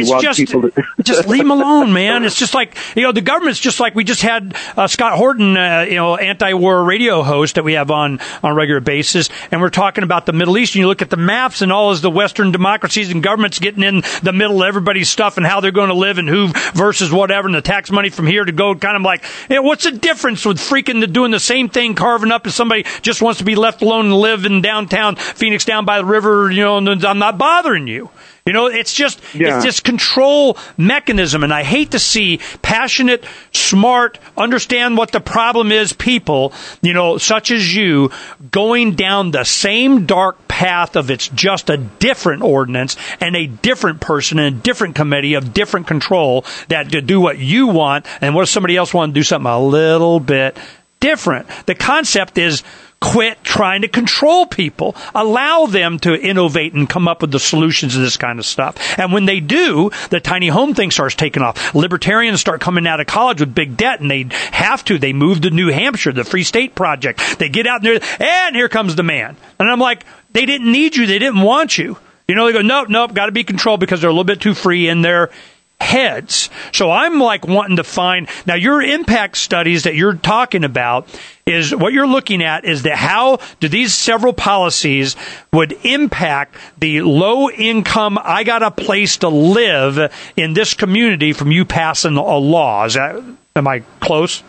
just leave them alone, man. It's just like, the government's just like, we just had Scott Horton, anti-war radio host that we have on a regular basis, and we're talking about the Middle East, and you look at the maps, and all is the Western democracies and governments getting in the middle of everybody's stuff and how they're going to live and who versus whatever, and the tax money from here to go, kind of like, what's the difference with freaking doing the same thing, carving up if somebody just wants to be left alone and live in downtown Phoenix down by the river, and I'm not bothering you. It's just, it's this control mechanism, and I hate to see passionate, smart, understand what the problem is people, such as you, going down the same dark path of it's just a different ordinance and a different person and a different committee of different control that to do what you want, and what if somebody else want to do something a little bit different. The concept is, quit trying to control people. Allow them to innovate and come up with the solutions to this kind of stuff. And when they do, the tiny home thing starts taking off. Libertarians start coming out of college with big debt, and they have to. They move to New Hampshire, the Free State Project. They get out there, and here comes the man. And I'm like, they didn't need you. They didn't want you. They go, nope, got to be controlled because they're a little bit too free in their heads. So I'm like wanting to find, now your impact studies that you're talking about is what you're looking at is that how do these several policies would impact the low income, I got a place to live in this community from you passing a law. Am I close?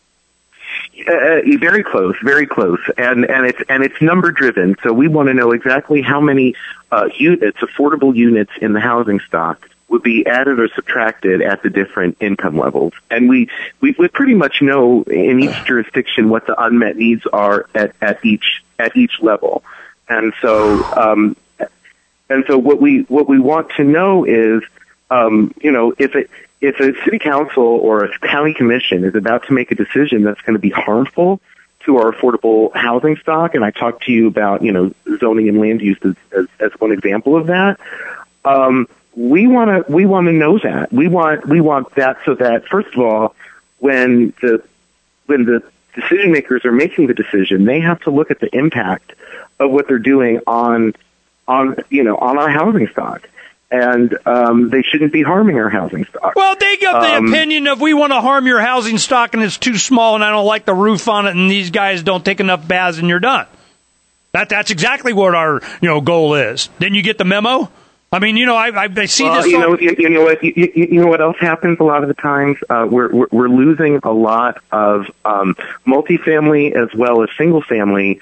Very close, and it's number driven. So we want to know exactly how many units, affordable units in the housing stock would be added or subtracted at the different income levels. And we pretty much know in each jurisdiction what the unmet needs are at each level. And so what we want to know is, if a city council or a county commission is about to make a decision that's going to be harmful to our affordable housing stock, and I talked to you about, zoning and land use as one example of that, we want to know that. We want that so that, first of all, when the decision makers are making the decision, they have to look at the impact of what they're doing on our housing stock. And they shouldn't be harming our housing stock. Well, they got the opinion of we want to harm your housing stock and it's too small and I don't like the roof on it and these guys don't take enough baths and you're done. That's exactly what our goal is. Didn't you get the memo? I mean, I see this. You know what else happens a lot of the times? We're losing a lot of multifamily as well as single family,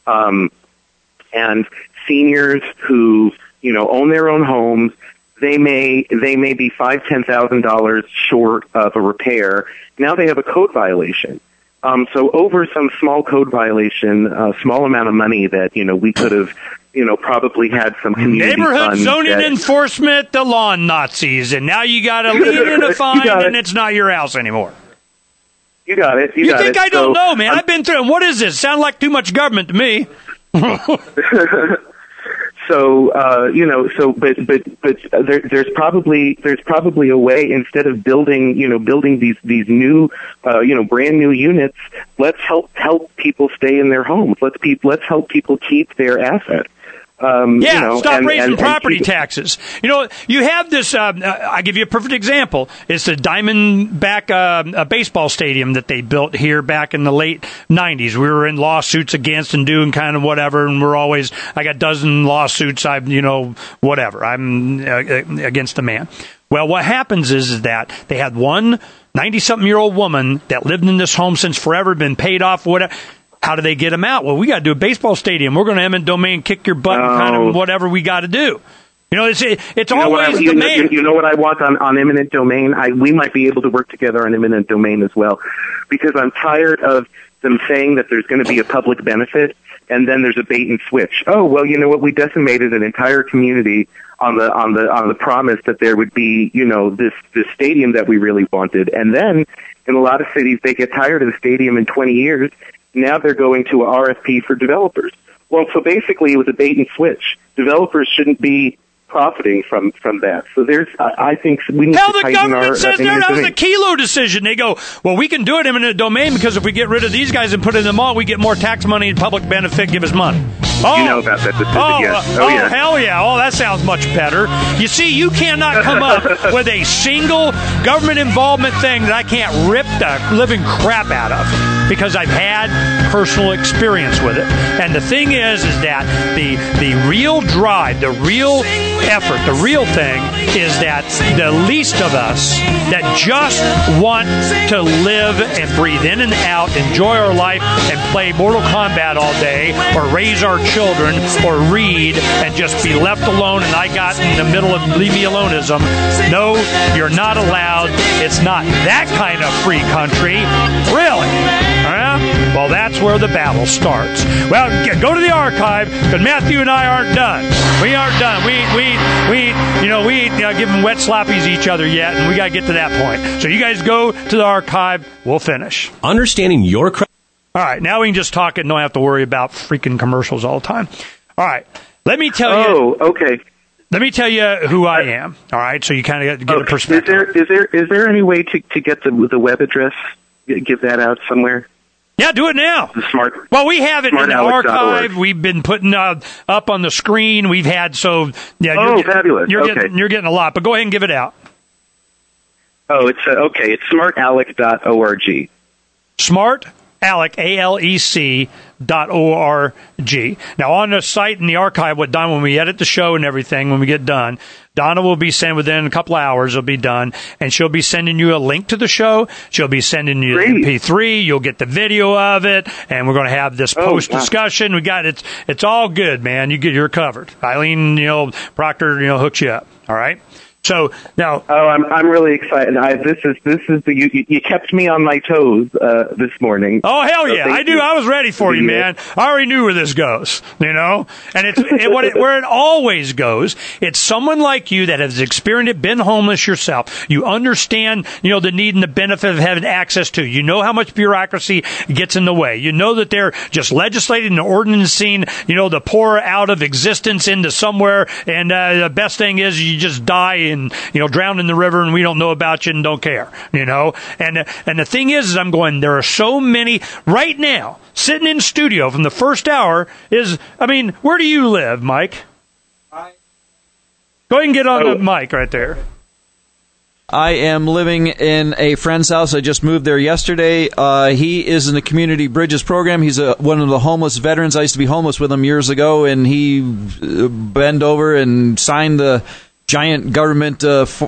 and seniors who own their own homes. They may be $5,000-$10,000 short of a repair. Now they have a code violation. So over some small code violation, a small amount of money that we could have probably had some community neighborhood zoning enforcement, the lawn Nazis, and now you got to lead in a fine, and it's not your house anymore. You got it. You think I don't know, man? I've been through. And what is this? Sound like too much government to me. So but there's probably a way, instead of building these new brand new units, let's help people stay in their homes. Let's help people keep their assets. Stop raising property taxes. You have this, I'll give you a perfect example. It's the Diamondback baseball stadium that they built here back in the late 90s. We were in lawsuits against and doing kind of whatever, and I got a dozen lawsuits, whatever. I'm against the man. Well, what happens is that they had one 90-something-year-old woman that lived in this home since forever, been paid off, whatever. How do they get them out? Well, we got to do a baseball stadium. We're going to eminent domain, kick your butt, and kind of whatever we got to do. It's always the man. You know what I want on eminent domain? We might be able to work together on eminent domain as well, because I'm tired of them saying that there's going to be a public benefit, and then there's a bait and switch. Oh, well, you know what? We decimated an entire community on the promise that there would be, this stadium that we really wanted, and then in a lot of cities they get tired of the stadium in 20 years. Now they're going to a RFP for developers. Well, so basically it was a bait and switch. Developers shouldn't be profiting from that. So I think we need to tighten our... the government says that was a Kelo decision. They go, well, we can do it in eminent domain because if we get rid of these guys and put it in the mall, we get more tax money and public benefit, give us money. Oh, you know about that decision, yes. Yeah. Hell yeah. Oh, that sounds much better. You see, you cannot come up with a single government involvement thing that I can't rip the living crap out of, because I've had personal experience with it. And the thing is that the real drive, the real effort, the real thing is that the least of us that just want to live and breathe in and out, enjoy our life, and play Mortal Kombat all day, or raise our children, or read, and just be left alone, and I got in the middle of leave me aloneism. No, you're not allowed. It's not that kind of free country. Really? Well, that's where the battle starts. Well, go to the archive, because Matthew and I aren't done. We aren't done. We ain't giving wet sloppies each other yet, and we got to get to that point. So you guys go to the archive. We'll finish. Understanding your... All right, now we can just talk and don't have to worry about freaking commercials all the time. All right, let me tell you... Oh, okay. Let me tell you who I am, all right, so you kind of get a perspective. Is there any way to get the web address, give that out somewhere? Yeah, do it now. Well, we have it in the archive. We've been putting up on the screen. We've had fabulous. You're getting a lot, but go ahead and give it out. Oh, it's okay. It's smartalec.org. Smart Alec, ALEC.org. Now, on the site in the archive, when we edit the show and everything, when we get done, Donna will be sending within a couple hours. It'll be done, and she'll be sending you a link to the show. She'll be sending you the MP3. You'll get the video of it, and we're going to have this post discussion. We got it. It's all good, man. You're covered. Eileen, Proctor, hooks you up. All right. So now, I'm really excited. You kept me on my toes this morning. Oh hell yeah, I do. I was ready for you, man. I already knew where this goes, and it's where it always goes. It's someone like you that has experienced it, been homeless yourself. You understand, the need and the benefit of having access to. You know how much bureaucracy gets in the way. You know that they're just legislating and ordinancing, the poor out of existence into somewhere, and the best thing is you just die and drown in the river, and we don't know about you and don't care, and the thing is I'm going, there are so many right now sitting in studio from the first hour where do you live, Mike? Go ahead and get on the mic right there. I am living in a friend's house. I just moved there yesterday. He is in the Community Bridges program. He's one of the homeless veterans. I used to be homeless with him years ago, and he bent over and signed the giant government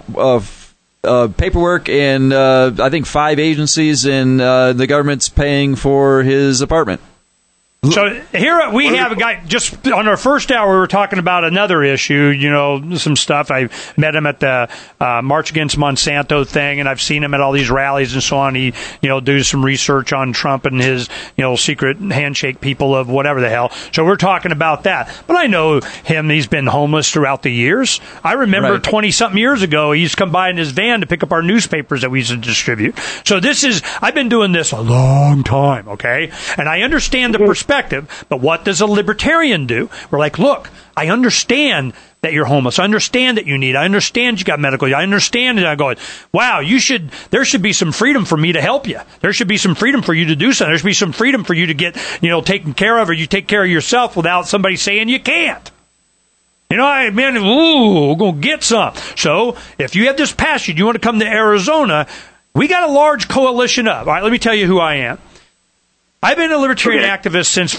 paperwork, and I think 5 agencies, and the government's paying for his apartment. So here we have a guy, just on our first hour, we were talking about another issue, some stuff. I met him at the March Against Monsanto thing, and I've seen him at all these rallies and so on. He, do some research on Trump and his, secret handshake people of whatever the hell. So we're talking about that. But I know him. He's been homeless throughout the years. I remember 20-something years ago, he used to come by in his van to pick up our newspapers that we used to distribute. So I've been doing this a long time, okay? And I understand the perspective. But what does a libertarian do? We're like, look, I understand that you're homeless. I understand that you need. I understand you got medical. I understand. And I'm going, wow, there should be some freedom for me to help you. There should be some freedom for you to do something. There should be some freedom for you to get, taken care of, or you take care of yourself without somebody saying you can't. We're going to get some. So if you have this passion, you want to come to Arizona, we got a large coalition of. All right, let me tell you who I am. I've been a libertarian activist since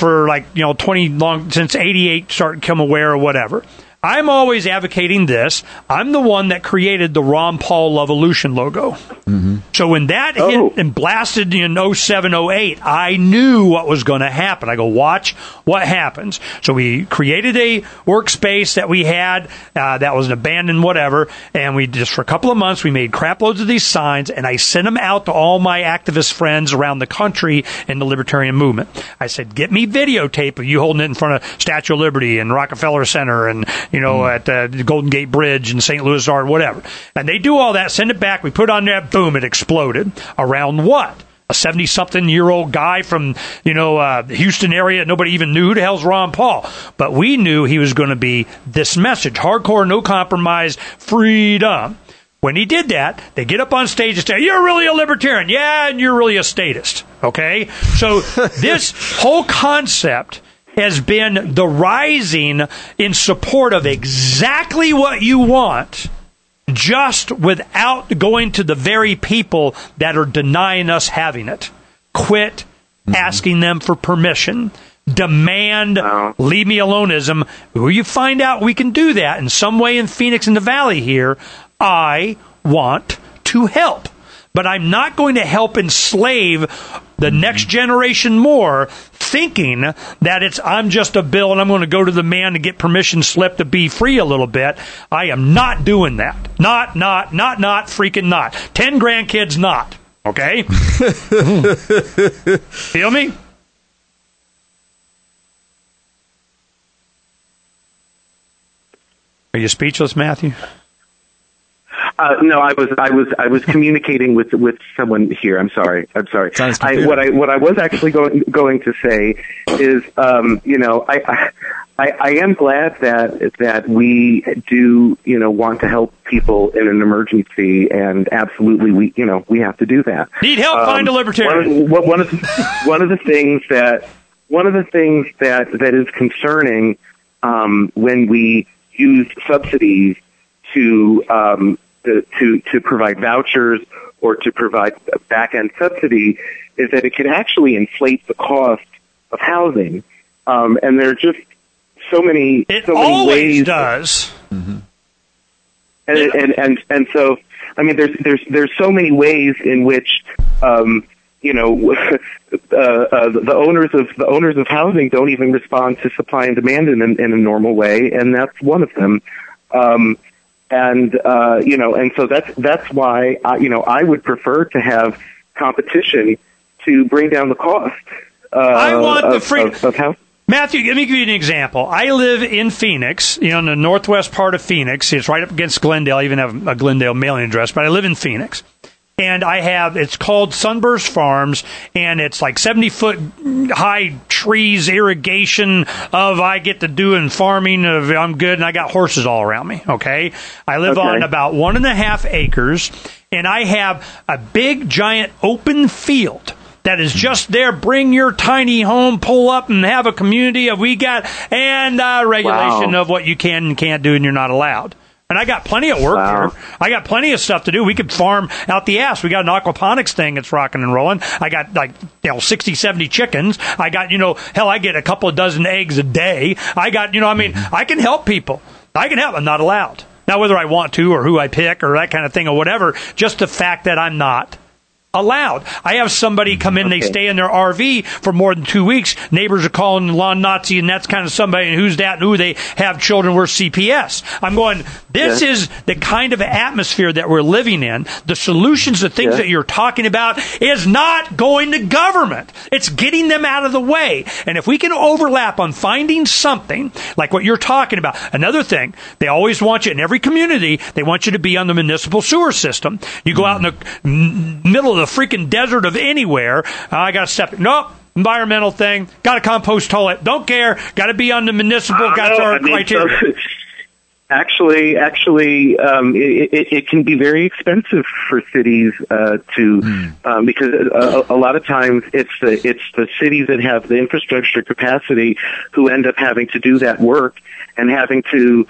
88, started become aware or whatever. I'm always advocating this. I'm the one that created the Ron Paul Lovolution logo. Mm-hmm. So when that hit and blasted in 07, 08, I knew what was going to happen. I go, watch what happens. So we created a workspace that we had that was an abandoned whatever, and we just for a couple of months we made crap loads of these signs, and I sent them out to all my activist friends around the country in the libertarian movement. I said, get me videotape of you holding it in front of Statue of Liberty and Rockefeller Center and at the Golden Gate Bridge in St. Louis or whatever. And they do all that, send it back, we put it on there, boom, it exploded. Around what? A 70-something-year-old guy from, the Houston area. Nobody even knew who the hell's Ron Paul. But we knew he was going to be this message, hardcore, no compromise, freedom. When he did that, they get up on stage and say, you're really a libertarian. Yeah, and you're really a statist. Okay? So this whole concept has been the rising in support of exactly what you want, just without going to the very people that are denying us having it. Quit asking them for permission. Demand leave me aloneism. Where you find out we can do that in some way in Phoenix in the Valley here, I want to help. But I'm not going to help enslave the next generation more, thinking that I'm just a bill and I'm going to go to the man to get permission slip to be free a little bit. I am not doing that. Not, freaking not. 10 grandkids, not. Okay? Feel me? Are you speechless, Matthew? No, I was communicating with someone here. I'm sorry. What I was actually going to say is, I am glad that we do, want to help people in an emergency, and absolutely we have to do that. Need help? Find a libertarian. One of the things that is concerning when we use subsidies to to provide vouchers or to provide back-end subsidy is that it can actually inflate the cost of housing. And there are just so many always ways. Does. And so, I mean, there's so many ways in which, the owners of housing don't even respond to supply and demand in a normal way, and that's one of them. And so that's why I would prefer to have competition to bring down the cost. I want the free of housing. Matthew, let me give you an example. I live in Phoenix, in the northwest part of Phoenix. It's right up against Glendale. I even have a Glendale mailing address, but I live in Phoenix. And it's called Sunburst Farms, and it's like 70-foot high trees, irrigation I get to do in farming. I'm good, and I got horses all around me, okay? I live on about 1.5 acres, and I have a big, giant open field that is just there. Bring your tiny home, pull up, and have a community of regulation of what you can and can't do, and you're not allowed. And I got plenty of work here. I got plenty of stuff to do. We could farm out the ass. We got an aquaponics thing that's rocking and rolling. I got 60, 70 chickens. I got, I get a couple of dozen eggs a day. I got, I can help people. I can help. I'm not allowed. Now, whether I want to or who I pick or that kind of thing or whatever, just the fact that I'm not allowed. I have somebody come in, they stay in their RV for more than 2 weeks. Neighbors are calling the lawn Nazi, and that's kind of somebody, and who's that, and who they have children with CPS. I'm going, this is the kind of atmosphere that we're living in. The solutions, the things that you're talking about is not going to government. It's getting them out of the way. And if we can overlap on finding something like what you're talking about. Another thing, they always want you in every community, they want you to be on the municipal sewer system. You go out in the middle of the freaking desert of anywhere. I got to step. Nope. Environmental thing. Got a compost toilet. Don't care. Got to be on the municipal. Got our criteria. Actually, it can be very expensive for cities because a lot of times it's the cities that have the infrastructure capacity who end up having to do that work and having to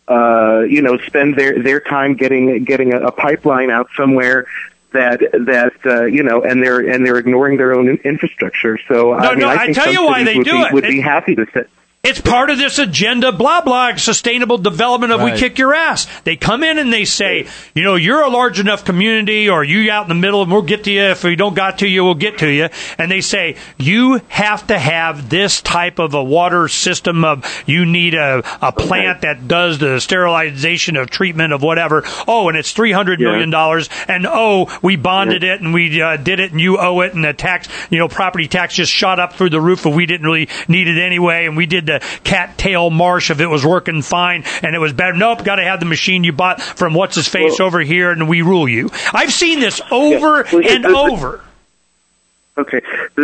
spend their time getting a pipeline out somewhere and they're ignoring their own infrastructure. So I think tell you why they do it. Would be happy to sit. It's part of this agenda, blah, blah, sustainable development of we kick your ass. They come in and they say, you're a large enough community, or you out in the middle, and we'll get to you. If we don't got to you, we'll get to you. And they say, you have to have this type of a water system you need a plant that does the sterilization of treatment of whatever. Oh, and it's $300 million. And we bonded it and we did it and you owe it. And the tax, property tax just shot up through the roof, and we didn't really need it anyway. And we did the cattail marsh if it was working fine and it was better. Nope, got to have the machine you bought from what's his face over here, and we rule you. I've seen this over and over. Okay,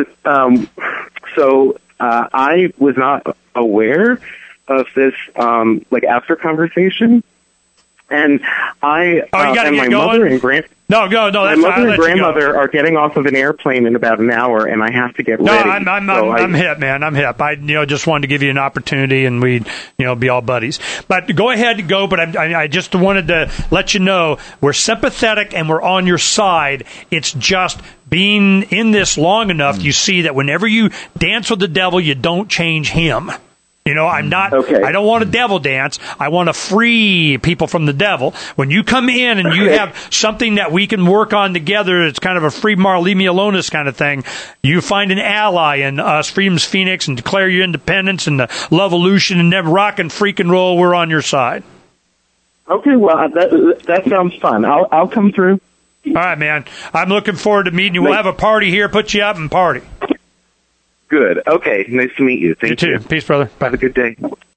so I was not aware of this after conversation, and and my mother and my mother and grandmother are getting off of an airplane in about an hour, and I have to get ready. I'm hip, man. I'm hip. I just wanted to give you an opportunity, and we'd be all buddies. But go ahead and go. But I just wanted to let you know we're sympathetic and we're on your side. It's just being in this long enough, you see that whenever you dance with the devil, you don't change him. I'm not, I don't want a devil dance. I want to free people from the devil. When you come in and you have something that we can work on together, it's kind of a free Mar, leave me alone-ness kind of thing. You find an ally in us, Freedom's Phoenix, and declare your independence and the Lovolution and then rock and freaking roll. We're on your side. Okay, well, that sounds fun. I'll come through. All right, man. I'm looking forward to meeting you. We'll have a party here, put you up and party. Good. Okay. Nice to meet you. Thank you. You too. Peace, brother. Bye. Have a good day.